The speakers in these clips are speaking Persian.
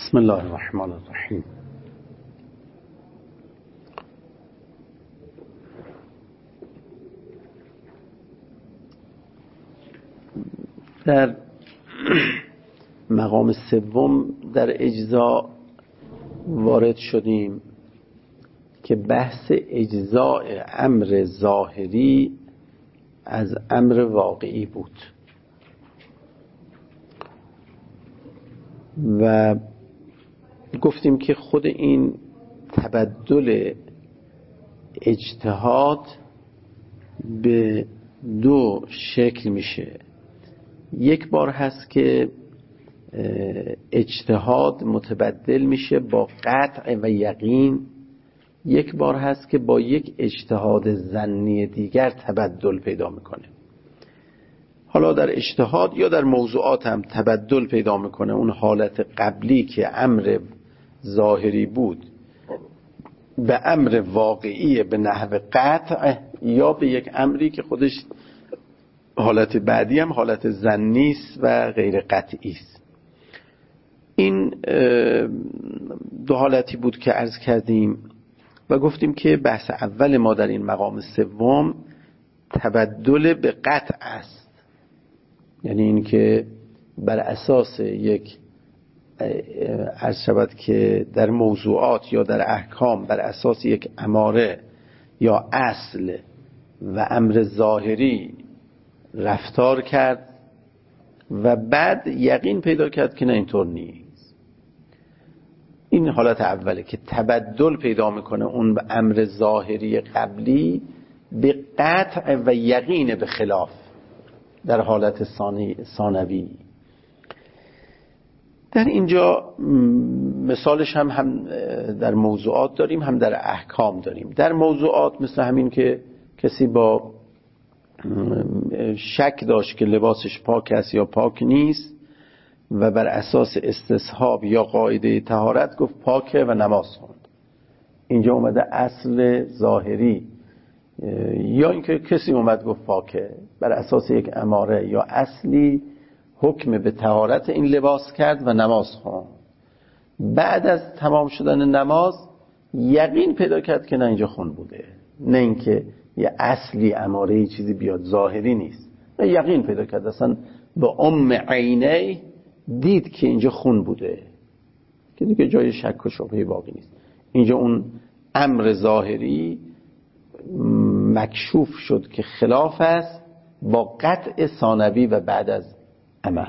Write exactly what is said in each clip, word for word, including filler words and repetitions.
بسم الله الرحمن الرحیم. در مقام سوم در اجزا وارد شدیم که بحث اجزاء امر ظاهری از امر واقعی بود و گفتیم که خود این تبدل اجتهاد به دو شکل میشه. یک بار هست که اجتهاد متبدل میشه با قطع و یقین، یک بار هست که با یک اجتهاد ظنی دیگر تبدل پیدا میکنه. حالا در اجتهاد یا در موضوعات هم تبدل پیدا میکنه. اون حالت قبلی که امر ظاهری بود به امر واقعی به نحو قطع، یا به یک امری که خودش حالت بعدی هم حالت ظنی است و غیر قطعی است. این دو حالتی بود که عرض کردیم و گفتیم که بحث اول ما در این مقام سوم تبدل به قطع است، یعنی این که بر اساس یک عرض شود که در موضوعات یا در احکام بر اساس یک اماره یا اصل و امر ظاهری رفتار کرد و بعد یقین پیدا کرد که نه اینطور نیست. این حالت اوله که تبدل پیدا میکنه اون به امر ظاهری قبلی به قطع و یقین به خلاف در حالت ثانوی. در اینجا مثالش هم هم در موضوعات داریم هم در احکام داریم. در موضوعات مثل همین که کسی با شک داشت که لباسش پاک است یا پاک نیست و بر اساس استصحاب یا قاعده طهارت گفت پاکه و نماز خوند. اینجا اومده اصل ظاهری. یا اینکه کسی اومد گفت پاکه، بر اساس یک اماره یا اصلی حکم به طهارت این لباس کرد و نماز خوند. بعد از تمام شدن نماز یقین پیدا کرد که نه اینجا خون بوده، نه اینکه یه اصلی اماره چیزی بیاد ظاهری نیست، نه یقین پیدا کرد اصلا با ام عینه دید که اینجا خون بوده، که دیگه جای شک و شبهه باقی نیست. اینجا اون امر ظاهری مکشوف شد که خلاف است با قطع ثانوی و بعد از عمل.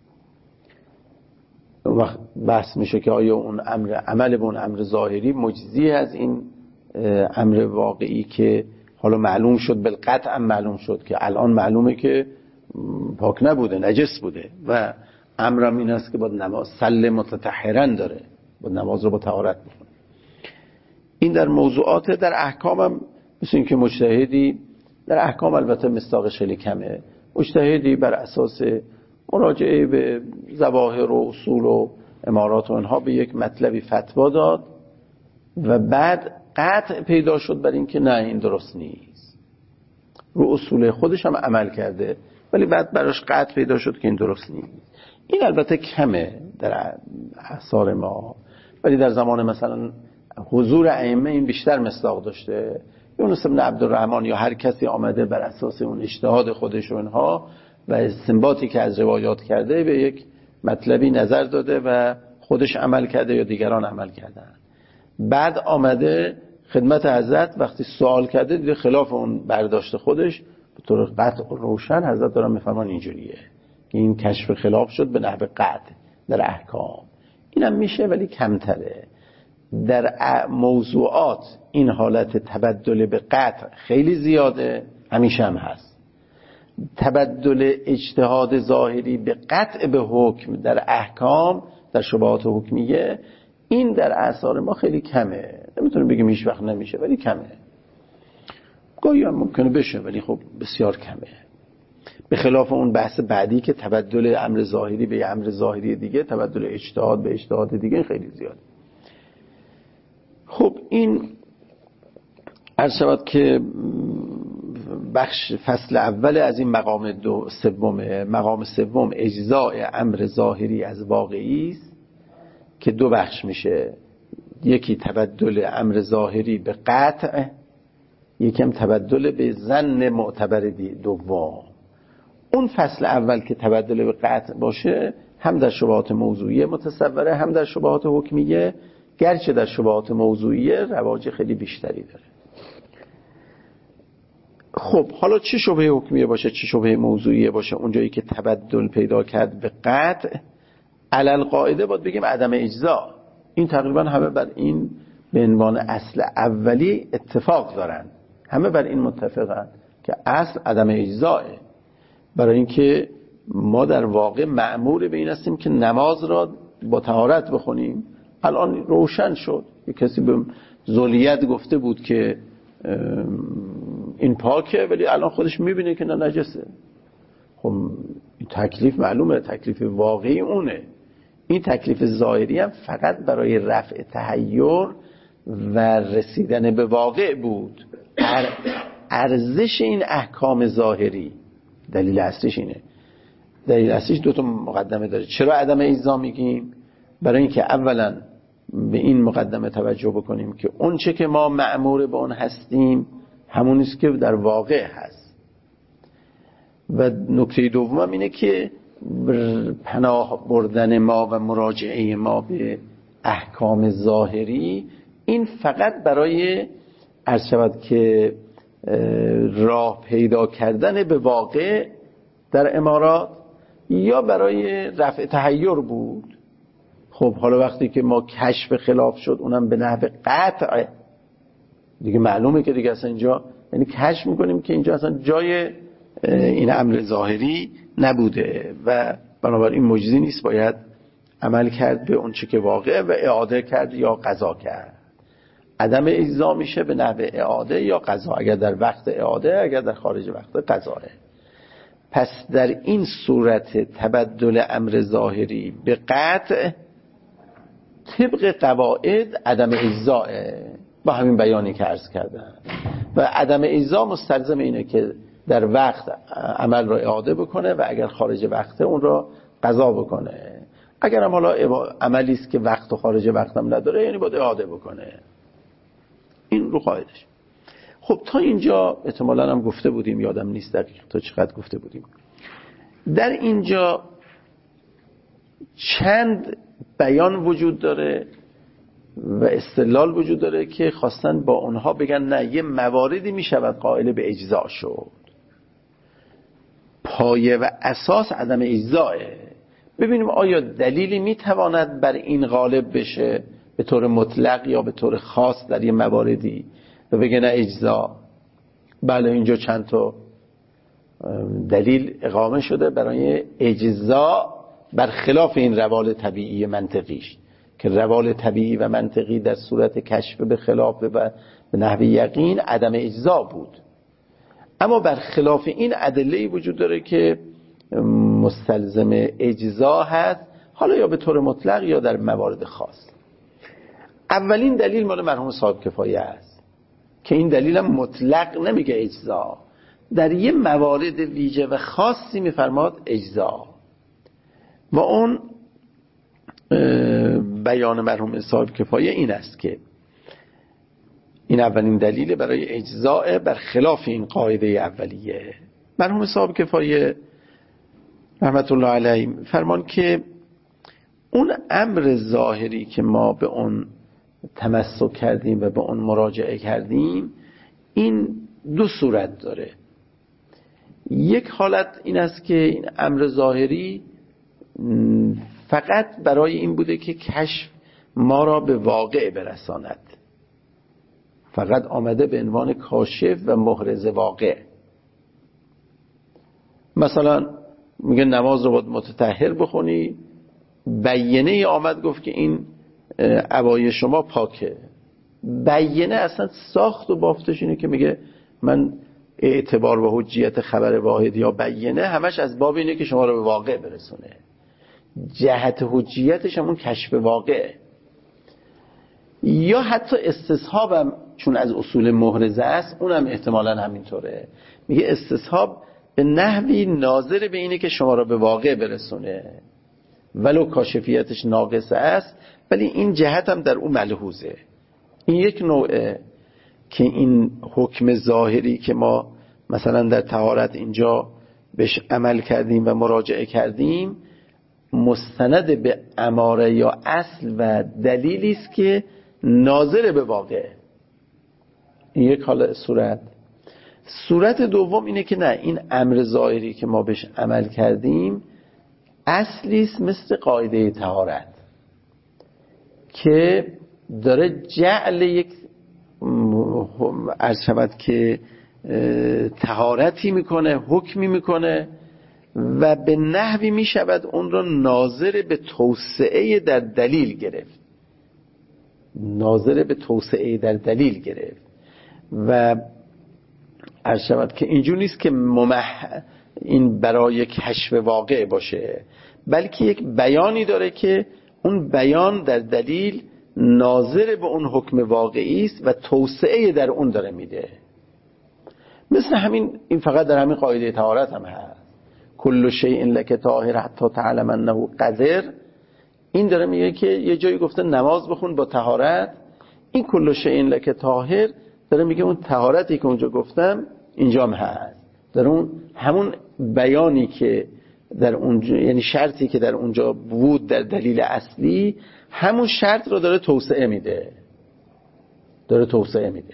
وقت بحث میشه که آیا اون امر عمل به اون امر ظاهری مجزی از این امر واقعی که حالا معلوم شد بالقطع معلوم شد که الان معلومه که پاک نبوده، نجس بوده و امرم این است که با نماز صل متطهرا داره، با نماز رو با طهارت بخونه. این در موضوعات. در احکام هم مثل این که مجتهدی در احکام البته مصداقش خیلی کمه، مجتهدی بر اساس مراجعه به ظواهر و اصول و امارات و اینها به یک مطلبی فتوا داد و بعد قطع پیدا شد بر این که نه این درست نیست، رو اصول خودش هم عمل کرده ولی بعد براش قطع پیدا شد که این درست نیست. این البته کمه در احصار ما، ولی در زمان مثلا حضور ائمه این بیشتر مصداق داشته. یونس بن عبدالرحمن یا هر کسی آمده بر اساس اون اجتهاد خودش و اینها و استنباطی که از روایات کرده به یک مطلبی نظر داده و خودش عمل کرده یا دیگران عمل کردن. بعد آمده خدمت حضرت وقتی سوال کرده دیده خلاف اون برداشت خودش به طور قطع روشن حضرت دارن میفرمان اینجوریه. این کشف خلاف شد به نحو قطع در احکام. اینم میشه ولی کمتره. در موضوعات این حالت تبدل به قطع خیلی زیاده، همیشه هم هست. تبدل اجتهاد ظاهری به قطع به حکم در احکام در شبهات حکمیه این در اعصار ما خیلی کمه. نمیتونم بگم هیچ وقت نمیشه ولی کمه. گاهی هم ممکنه بشه ولی خب بسیار کمه. به خلاف اون بحث بعدی که تبدل امر ظاهری به امر ظاهری دیگه، تبدل اجتهاد به اجتهاد دیگه خیلی زیاده. خب این عرض شود که بخش فصل اول از این مقام دو سوم. مقام سوم اجزاء امر ظاهری از واقعی است که دو بخش میشه، یکی تبدل امر ظاهری به قطع، یکی هم تبدل به ظن معتبر دوم. اون فصل اول که تبدل به قطع باشه هم در شبهات موضوعیه متصوره هم در شبهات حکمیه، گرچه در شبهات موضوعیه رواج خیلی بیشتری داره. خب حالا چه شبهه حکمیه باشه چه شبهه موضوعیه باشه، اونجایی که تبدل پیدا کرد به قطع، علل قاعده باید بگیم عدم اجزا. این تقریبا همه بر این به عنوان اصل اولی اتفاق دارن، همه بر این متفقن که اصل عدم اجزاه، برای اینکه ما در واقع مأمور به این هستیم که نماز را با طهارت بخونیم. الان روشن شد، یک کسی به زولیت گفته بود که این پاکه ولی الان خودش میبینه که نه نجسه. خب این تکلیف معلومه، تکلیف واقعی اونه. این تکلیف ظاهری هم فقط برای رفع تحیر و رسیدن به واقع بود. ارزش این احکام ظاهری دلیل اصلیش اینه. دلیل اصلیش دو تا مقدمه داره. چرا عدم اجزا میگیم؟ برای اینکه اولا به این مقدمه توجه بکنیم که اون چه که ما مأمور به اون هستیم همون است که در واقع هست، و نکته دوم اینه که پناه بردن ما و مراجعه ما به احکام ظاهری این فقط برای عرض شود که راه پیدا کردن به واقع در امارات یا برای رفع تحیر بود. خب حالا وقتی که ما کشف خلاف شد اونم به نحو قطع، دیگه معلومه که دیگه اصلا اینجا یعنی کشف میکنیم که اینجا اصلا جای این امر ظاهری نبوده و بنابراین مجزی نیست، باید عمل کرد به اون چه که واقع و اعاده کرد یا قضا کرد. عدم اجزا میشه به نحو اعاده یا قضا، اگر در وقت اعاده، اگر در خارج وقت قضاه. پس در این صورت تبدل امر ظاهری به قطع طبق قواعد عدم اجزاه، با همین بیانی که عرض کردم. و عدم اجزا مستلزم اینه که در وقت عمل را اعاده بکنه و اگر خارج وقت اون را قضا بکنه. اگر هم حالا عملی است که وقت و خارج وقت هم نداره یعنی باید اعاده بکنه. این رو قاعدش. خب تا اینجا احتمالاً هم گفته بودیم، یادم نیست دقیق تا چقدر گفته بودیم. در اینجا چند بیان وجود داره و استدلال وجود داره که خواستن با اونها بگن نه یه مواردی میشود قائل به اجزا شد. پایه و اساس عدم اجزاه. ببینیم آیا دلیلی میتواند بر این غالب بشه به طور مطلق یا به طور خاص در یه مواردی و بگه نه اجزا. بله اینجا چند تا دلیل اقامه شده برای اجزا بر خلاف این روال طبیعی منطقیش، که روال طبیعی و منطقی در صورت کشف به خلاف و به نحو یقین عدم اجزا بود. اما بر خلاف این ادله‌ای وجود داره که مستلزم اجزا هست، حالا یا به طور مطلق یا در موارد خاص. اولین دلیل مال مرحوم صاحب کفایه است که این دلیل هم مطلق نمیگه اجزا، در یه موارد ویژه و خاصی میفرماد اجزا. و اون بیان مرحوم صاحب کفایه این است که این اولین دلیل برای اجزاء بر خلاف این قاعده اولیه. مرحوم صاحب کفایه رحمت الله علیه فرمان که اون امر ظاهری که ما به اون تمسک کردیم و به اون مراجعه کردیم این دو صورت داره. یک حالت این است که این امر ظاهری فقط برای این بوده که کشف ما را به واقع برساند، فقط آمده به عنوان کاشف و محرز واقع. مثلا میگه نماز رو باید متطهر بخونی، بیینه آمد گفت که این عبای شما پاکه. بیینه اصلا ساخت و بافتش اینه که میگه من اعتبار و حجیت خبر واحد یا بیینه همش از باب اینه که شما رو به واقع برسونه. جهت حجیتش همون کشف واقع. یا حتی استصحابم چون از اصول محرزه است اونم احتمالاً همینطوره، میگه استصحاب به نحوی ناظر به اینه که شما را به واقع برسونه ولو کاشفیتش ناقصه است، ولی این جهت هم در اون ملحوظه. این یک نوعه که این حکم ظاهری که ما مثلا در طهارت اینجا بهش عمل کردیم و مراجعه کردیم مستند به اماره یا اصل و دلیلی است که ناظر به واقع. این یک حال صورت. صورت دوم اینه که نه، این امر ظاهری که ما بهش عمل کردیم اصلی است مثل قاعده طهارت که داره جعل یک عرض شود که طهارتی میکنه، حکمی میکنه و به نحوی میشود اون رو ناظر به توسعه در دلیل گرفت، ناظر به توسعه در دلیل گرفت و عرض شود که اینجور نیست که ممح این برای کشف واقع باشه، بلکه یک بیانی داره که اون بیان در دلیل ناظر به اون حکم واقعی است و توسعه در اون داره میده. مثل همین، این فقط در همین قاعده طهارت هم هست، کل شیء لک طاهر حتی تعلم انه قذر. این داره میگه که یه جایی گفته نماز بخون با طهارت، این کل شیء لک طاهر داره میگه اون طهارتی که اونجا گفتم اینجا هم هست، در اون همون بیانی که در اونجا، یعنی شرطی که در اونجا بود در دلیل اصلی، همون شرط رو داره توسعه میده، داره توسعه میده.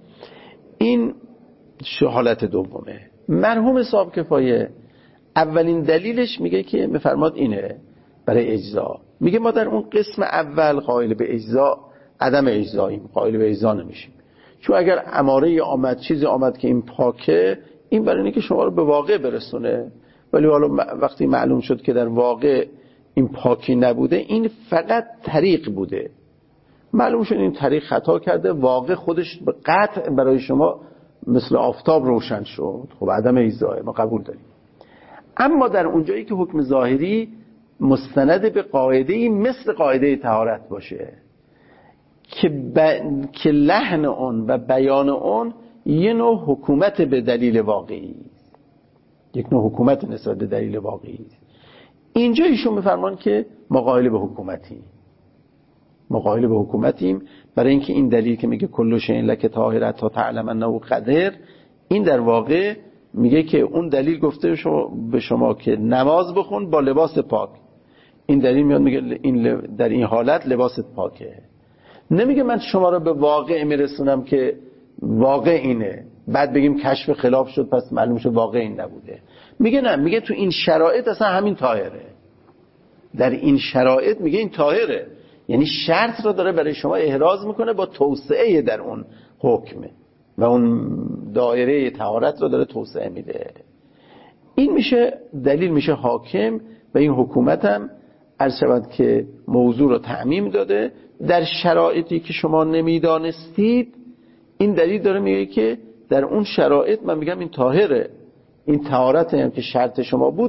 این حالت دومه. مرحوم صاحب کفایه اولین دلیلش میگه که میفرماد اینه برای اجزا، میگه ما در اون قسم اول قائل به اجزا عدم اجزاییم، قائل به اجزا نمیشیم، چون اگر اماره آمد، چیزی آمد که این پاکه، این برای اینه که شما رو به واقع برسونه، ولی حالا وقتی معلوم شد که در واقع این پاکی نبوده، این فقط طریق بوده، معلوم شد این طریق خطا کرده، واقع خودش به قطع برای شما مثل آفتاب روشن شد، خب عدم اجزا ما قبول داریم. اما در اونجایی که حکم ظاهری مستند به قاعده‌ای مثل قاعده طهارت باشه که, ب... که لحن اون و بیان اون یه نوع حکومت به دلیل واقعی، یک نوع حکومت نسبت به دلیل واقعی، اینجا ایشون میفرمان که ما قائل به حکومتیم، ما قائل به حکومتیم برای اینکه این دلیل که میگه کل شیء لک طاهر تا تعلم انه قذر، این در واقع میگه که اون دلیل گفته شما به شما که نماز بخون با لباس پاک، این دلیل میاد میگه این در این حالت لباست پاکه، نمیگه من شما رو به واقع میرسونم که واقع اینه بعد بگیم کشف خلاف شد پس معلوم شد واقع این نبوده، میگه نه، میگه تو این شرایط اصلا همین طاهره، در این شرایط میگه این طاهره، یعنی شرط رو داره برای شما احراز میکنه با توسعه در اون حکمه و اون دایره طهارت رو داره توسعه میده. این میشه دلیل، میشه حاکم و این حکومت هم عرض شود که موضوع رو تعمیم داده در شرایطی که شما نمیدانستید. این دلیل داره میگه که در اون شرایط من میگم این طاهره، این طهارت هم که شرط شما بود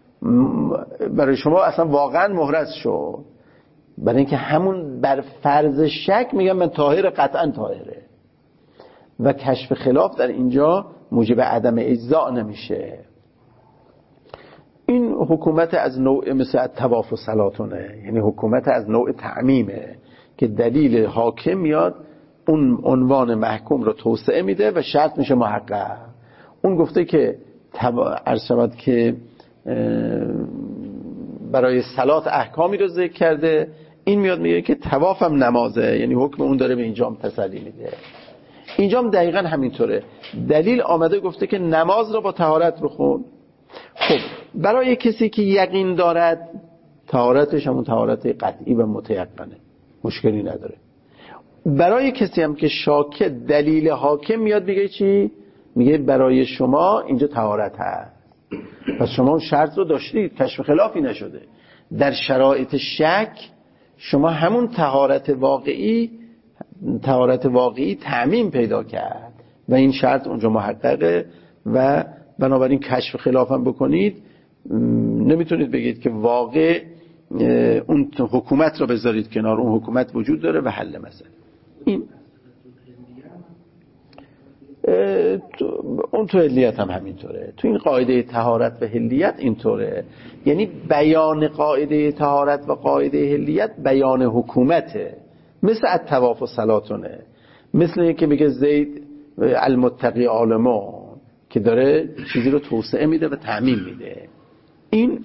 برای شما اصلا واقعا محرز شد، برای اینکه همون بر فرض شک میگم من طاهر، قطعا طاهره و کشف خلاف در اینجا موجب عدم اجزا نمیشه. این حکومت از نوع مثل طواف و صلاتونه، یعنی حکومت از نوع تعمیمه که دلیل حاکم میاد اون عنوان محکوم رو توسعه میده و شرط میشه محقق. اون گفته که عرض شود که برای صلات احکامی رو ذکر کرده، این میاد میگه که طواف هم نمازه، یعنی حکم اون داره به اینجا هم تسلی میده. اینجا هم دقیقا همینطوره، دلیل آمده گفته که نماز رو با طهارت بخون. خب برای کسی که یقین دارد طهارتش همون طهارت قطعی و متیقنه، مشکلی نداره. برای کسی هم که شاکه، دلیل حاکم میاد میگه چی؟ میگه برای شما اینجا طهارت هست، پس شما اون شرط رو داشتید، کشف خلافی نشده. در شرایط شک شما همون طهارت واقعی طهارت واقعی تعمیم پیدا کرد و این شرط اونجا محققه و بنابراین کشف خلاف هم بکنید نمیتونید بگید که واقع اون حکومت رو بذارید کنار، اون حکومت وجود داره و حل مسئله. این اون تو حلیت هم همینطوره، تو این قاعده طهارت و حلیت اینطوره. یعنی بیان قاعده طهارت و قاعده حلیت بیان حکومته، مثل الطواف و صلاتونه، مثل اینکه میگه زید المتقی عالمون که داره چیزی رو توسعه میده و تعمیم میده. این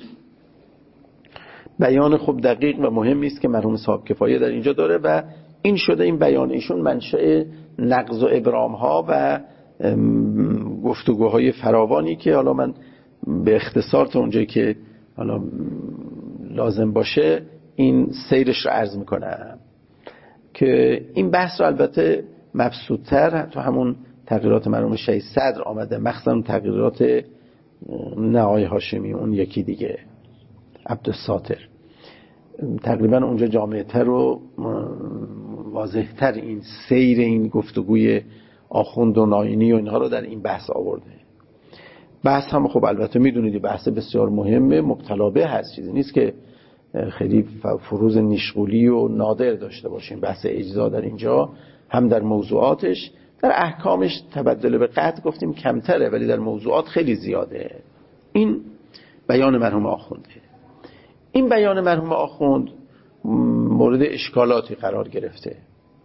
بیان خوب دقیق و مهمی است که مرحوم صاحب کفایه در اینجا داره و این شده این بیان ایشون منشأ نقض و ابرام ها و گفتگوهای فراوانی که حالا من به اختصار تا اونجایی که حالا لازم باشه این سیرش رو عرض میکنم که این بحث رو البته مبسوط‌تر تو همون تغییرات مرحوم شیخ صدر آمده، مخصوصا تغییرات نهای هاشمی، اون یکی دیگه عبدالساتر، تقریبا اونجا جامع‌تر و واضح‌تر این سیر این گفتگوی آخوند و ناینی و اینها رو در این بحث آورده. بحث هم خب البته میدونید بحث بسیار مهمه، مبتلا به هست، چیزی نیست که خیلی فروز نیشغولی و نادر داشته باشیم. بحث اجزا در اینجا هم در موضوعاتش، در احکامش تبدل به قطع گفتیم کمتره ولی در موضوعات خیلی زیاده. این بیان مرحوم آخونده. این بیان مرحوم آخوند مورد اشکالاتی قرار گرفته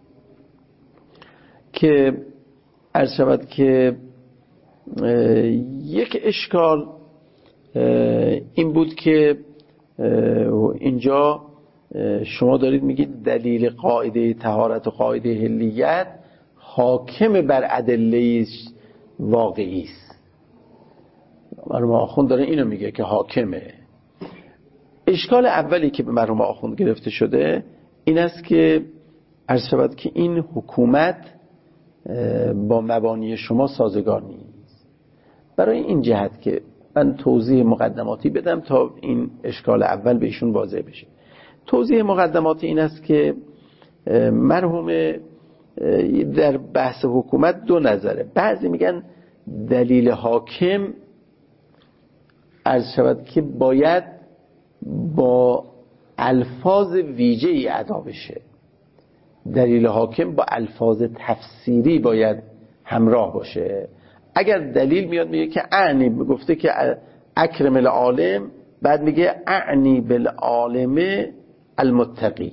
که عرض شود که یک اشکال این بود که اینجا شما دارید میگید دلیل قاعده طهارت و قاعده حلیت حاکم بر ادله واقعی است. مرحوم آخوند داره اینو میگه که حاکمه. اشکال اولی که به مرحوم آخوند گرفته شده این است که عرض شود که این حکومت با مبانی شما سازگار نیست. برای این جهت که من توضیح مقدماتی بدم تا این اشکال اول به ایشون واضح بشه. توضیح مقدماتی این است که مرحوم در بحث حکومت دو نظره. بعضی میگن دلیل حاکم عرض شود که باید با الفاظ ویژه‌ای ادا بشه. دلیل حاکم با الفاظ تفسیری باید همراه باشه. اگر دلیل میاد میگه که اعنی گفته که اکرم العالم، بعد میگه اعنی بالعالم المتقی،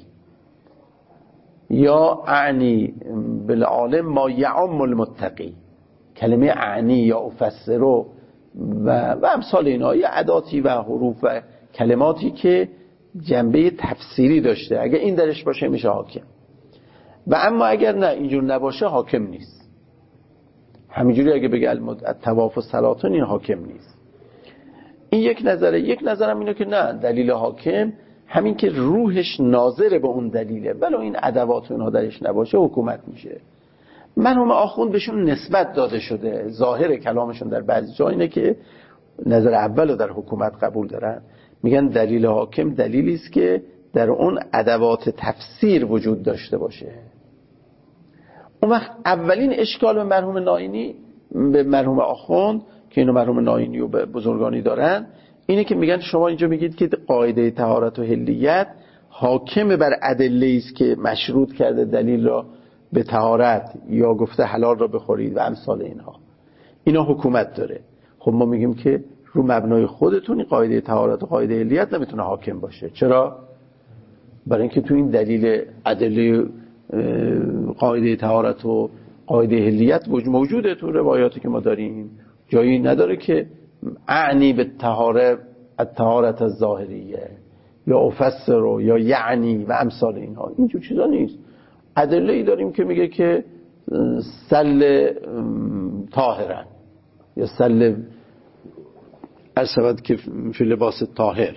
یا اعنی بالعالم ما یعم المتقی. کلمه اعنی یا افسرو و, و امثال اینا، یا اداتی و حروف و کلماتی که جنبه تفسیری داشته، اگر این درش باشه میشه حاکم. و اما اگر نه اینجور نباشه حاکم نیست. همینجوری اگه بگه الطواف و صلاتون این حاکم نیست. این یک نظره. یک نظرم اینه که نه، دلیل حاکم همین که روحش ناظر به اون دلیله، ولو این ادوات اونها درش نباشه حکومت میشه. مرحوم آخوند بهشون نسبت داده شده. ظاهر کلامشون در بعضی جا اینه که نظر اول رو در حکومت قبول دارن، میگن دلیل حاکم دلیلی است که در اون ادوات تفسیر وجود داشته باشه. اون وقت اولین اشکال به مرحوم ناینی، به مرحوم آخوند که اینو مرحوم ناینی و بزرگانی دارن، اینه که میگن شما اینجا میگید که قاعده طهارت و حلیت حاکم بر ادله است که مشروط کرده دلیل را به طهارت، یا گفته حلال را بخورید و امثال اینها، اینا حکومت داره. خب ما میگیم که رو مبنای خودتون این قاعده طهارت و قاعده حلیت نمیتونه حاکم باشه. چرا؟ برای اینکه تو این دلیل ادله قاعده طهارت و قاعده حلیت موجوده تو روایاتی که ما داریم، جایی نداره که اعنی به طهارت الطهارت الظاهریه یا افسر یا یعنی و امثال اینها. اینجور چیزا نیست. ادله ای داریم که میگه که سل طاهرن یا سل ارشود که فی لباس طاهر،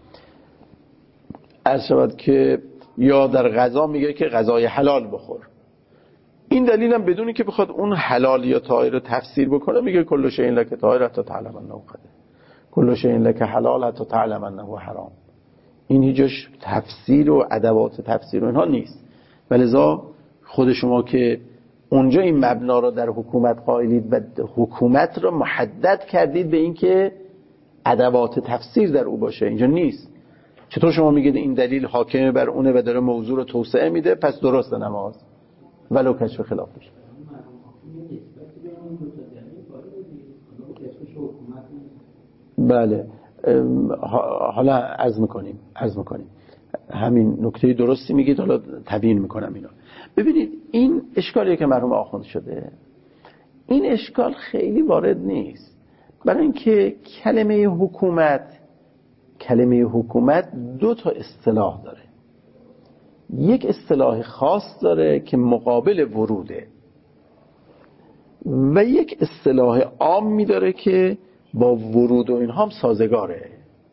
ارشود که یا در غذا میگه که غذای حلال بخور. این دلیل هم بدونی که بخواد اون حلال یا طاهر رو تفسیر بکنه، میگه کل شیء لک طاهر حتی تعلم انه قده، کل شیء لک حلال حتی تعلم انه حرام. این هیچ تفسیر و ادوات تفسیر و اینها نیست. ولذا خود شما که اونجا این مبنا رو در حکومت قائلید و حکومت رو محدد کردید به این که ادوات تفسیر در او باشه، اینجا نیست. چطور شما میگید این دلیل حاکم بر اونه و داره موضوع رو توسعه میده، پس درسته نماز ولو کشف خلافش. بله. حالا عرض میکنیم عرض میکنیم همین نکته درستی میگید، حالا تبیین میکنم اینا. ببینید این اشکالی که مرحوم آخوند شده، این اشکال خیلی وارد نیست، برای اینکه کلمه حکومت کلمه حکومت دو تا اصطلاح داره. یک اصطلاح خاص داره که مقابل وروده و یک اصطلاح عامی داره که با ورود و اینها هم سازگاره.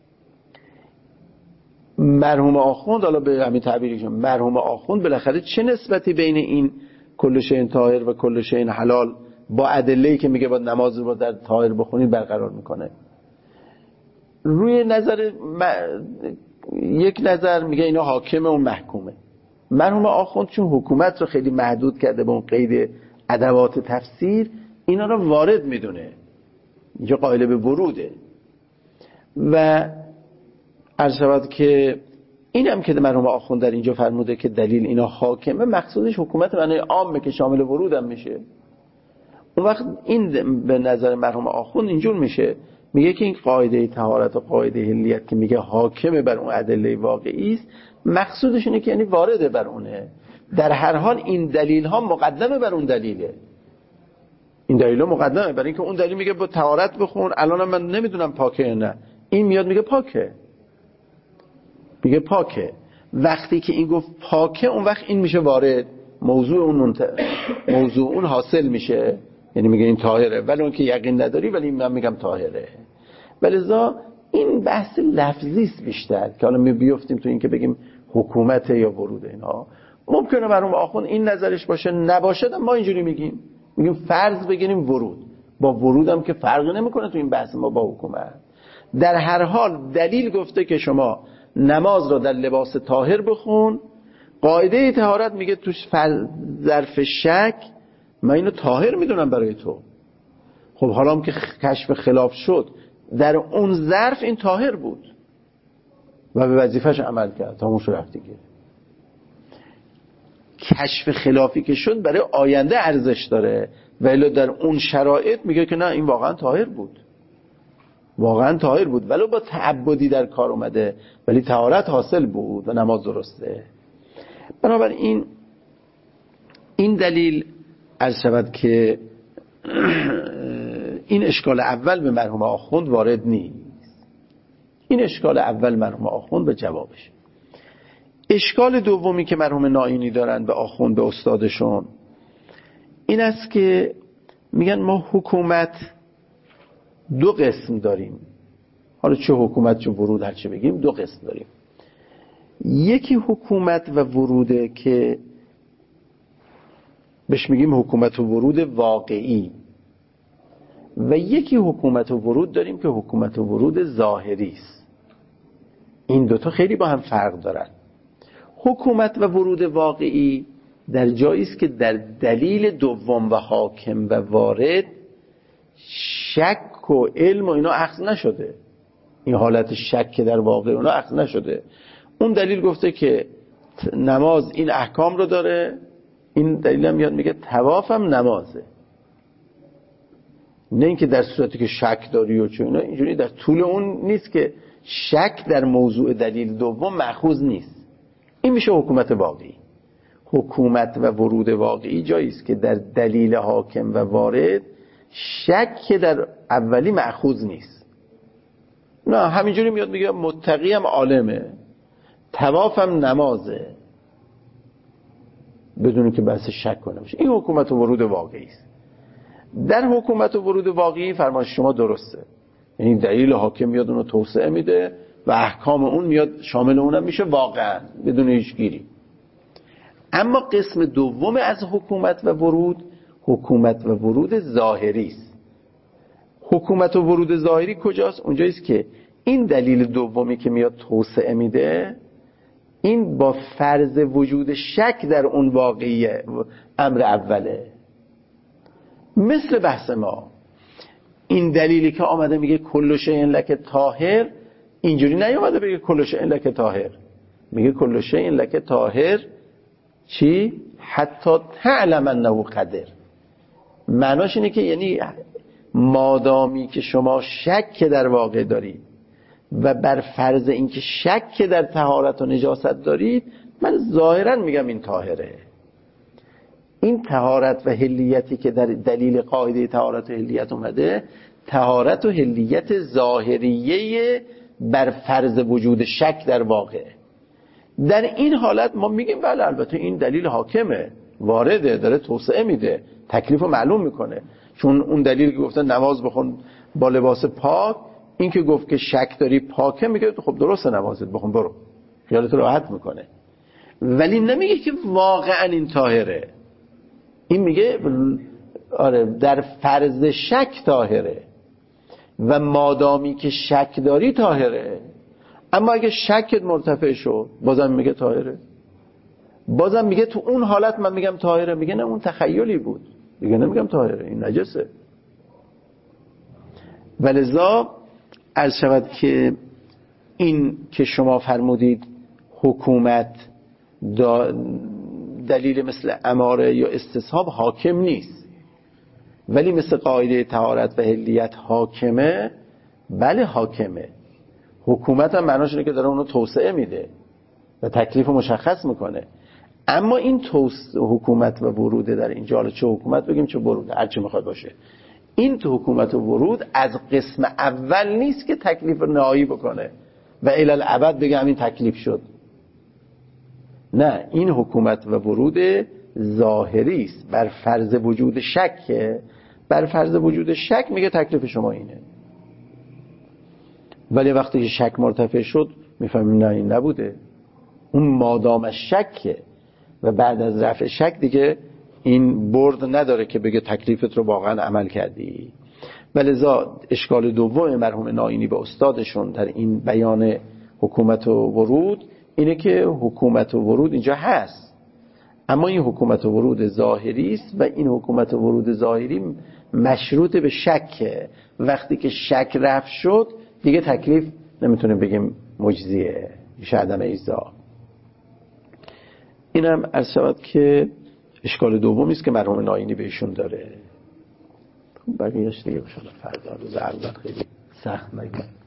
مرحوم آخوند، حالا به همین تعبیرشون، مرحوم آخوند بالاخره چه نسبتی بین این کل شیء طاهر و کل شیء حلال با ادله‌ای که میگه با نماز رو در طاهر بخونید برقرار میکنه؟ روی نظر م... یک نظر میگه اینا حاکمه و محکومه. مرحوم آخوند چون حکومت رو خیلی محدود کرده به اون قید ادوات تفسیر، اینا رو وارد میدونه، اینجا قائل به وروده. و عرض شود که اینم که مرحوم آخوند در اینجا فرموده که دلیل اینا حاکمه، مقصودش حکومت معنی عامه که شامل ورود هم میشه. اون وقت این به نظر مرحوم آخوند اینجور میشه، میگه که این قاعده طهارت و قاعده حلیت که میگه حاکمه بر اون ادله واقعی است، مقصودش اینه که یعنی وارده بر اونه. در هر حال این دلیل ها مقدمه بر اون دلیله، این دلیل ها مقدمه برای اینکه اون دلیل میگه با طهارت بخون، الان من نمیدونم پاکه یا نه، این میاد میگه پاکه، میگه پاکه. وقتی که این گفت پاکه، اون وقت این میشه وارد، موضوع اون منت... موضوع اون حاصل میشه، یعنی میگه این طاهره، ولی اون که یقین نداری، ولی من میگم طاهره. ولذا این بحث لفظی است بیشتر که حالا می بیافتیم تو این که بگیم حکومت یا ورود اینها. ممکنه مرحوم آخوند این نظرش باشه، نباشه ما اینجوری میگیم، میگیم فرض بگیریم ورود، با ورود هم که فرقی نمیکنه تو این بحث ما با حکومت. در هر حال دلیل گفته که شما نماز را در لباس طاهر بخون، قاعده طهارت میگه توش ظرف شک من اینو طاهر میدونم برای تو. خب حالا هم که کشف خلاف شد، در اون ظرف این طاهر بود و به وظیفش عمل کرد، تموم رفت دیگه. کشف خلافی که شد برای آینده ارزش داره، ولی در اون شرایط میگه که نه این واقعا طاهر بود، واقعا طاهر بود، ولو با تعبدی در کار اومده، ولی طهارت حاصل بود و نماز درسته. بنابراین این دلیل عرض شود که این اشکال اول به مرحوم آخوند وارد نیست. این اشکال اول مرحوم آخوند به جوابش. اشکال دومی که مرحوم نائینی دارن به آخوند، به استادشون، این است که میگن ما حکومت دو قسم داریم، حالا چه حکومت چه ورود هر چه بگیم، دو قسم داریم. یکی حکومت و وروده که بهش میگیم حکومت و ورود واقعی، و یکی حکومت و ورود داریم که حکومت و ورود ظاهری است. این دوتا خیلی با هم فرق دارن. حکومت و ورود واقعی در جایی است که در دلیل دوم و حاکم و وارد شک و علم و اینا اخذ نشده، این حالت شک که در واقع اونا اخذ نشده. اون دلیل گفته که نماز این احکام رو داره، این دلیل هم میاد میگه طواف هم نمازه، نه اینکه در صورتی که شک داری و چه اینا، اینجوری در طول اون نیست که شک در موضوع دلیل دوم مأخوذ نیست. این میشه حکومت واقعی. حکومت و ورود واقعی جایی است که در دلیل حاکم و وارد شک در اولی مأخوذ نیست. نه همینجوری میاد میگه متقی هم عالمه، طواف هم نمازه، بدون که بحث شک کنه باشه. این حکومت و ورود واقعی است. در حکومت و ورود واقعی فرمایش شما درسته، یعنی دلیل حاکم میاد اونو توسعه میده و احکام اون میاد شامل اونم میشه واقعا بدون هیچ گیری. اما قسم دوم از حکومت و ورود، حکومت و ورود ظاهری است. حکومت و ورود ظاهری کجاست؟ اونجایی است که این دلیل دومی که میاد توسعه میده، این با فرض وجود شک در اون واقعیه امر اوله. مثل بحث ما، این دلیلی که آمده میگه کل شیء لک طاهر، اینجوری نیومده بگه کل شیء لک طاهر، میگه کل شیء لک طاهر چی؟ حتی تعلم انه قدر. معناش اینه که یعنی مادامی که شما شک در واقع دارید و بر فرض اینکه شک در طهارت و نجاست دارید، من ظاهرا میگم این طاهره. این طهارت و حلیتی که در دلیل قاعده طهارت و حلیت اومده، طهارت و حلیت ظاهریه بر فرض وجود شک در واقع. در این حالت ما میگیم بله البته این دلیل حاکمه، وارده، داره توسعه میده، تکلیف رو معلوم میکنه. چون اون دلیل که گفته نماز بخون با لباس پاک، این که گفت که شک داری پاکه، میگه خب درسته نمازت بخون برو، خیالت راحت میکنه. ولی نمیگه که واقعا این طاهره. این میگه آره در فرض شک طاهره و مادامی که شک داری طاهره. اما اگه شکت مرتفع شد بازم میگه طاهره. بازم میگه تو اون حالت من میگم طاهره. میگه نه اون تخیلی بود، میگه نمیگم طاهره، این نجسه. ولذا عرض شود که این که شما فرمودید حکومت دلیل مثل اماره یا استصحاب حاکم نیست، ولی مثل قاعده طهارت و حلیت حاکمه. بله حاکمه. حکومت هم معناش اینه که داره اونو توسعه میده و تکلیف مشخص میکنه. اما این توسعه حکومت و وروده در اینجا، حالا چه حکومت بگیم چه وروده، هر چی میخواد باشه، این تو حکومت و ورود از قسم اول نیست که تکلیف نهایی بکنه و الی الابد بگه همین تکلیف شد. نه، این حکومت و ورود ظاهری است بر فرض وجود شک. بر فرض وجود شک میگه تکلیف شما اینه. ولی وقتی که شک مرتفع شد میفهمیم نه این نبوده، اون مادام شکه و بعد از رفع شک دیگه این برد نداره که بگه تکلیفت رو واقعا عمل کردی. ولذا اشکال دوم مرحوم ناینی به استادشون در این بیان حکومت و ورود اینه که حکومت و ورود اینجا هست، اما این حکومت و ورود ظاهری است و این حکومت و ورود ظاهری مشروط به شکه. وقتی که شک رفع شد دیگه تکلیف نمیتونیم بگیم مجزیه، میشه عدم ایزا. اینم عرض شود که اشکال دومی است که مرحوم ناینی بهشون داره. بقیه‌اش دیگه بشه فردا روز اول خیلی سخت نگه.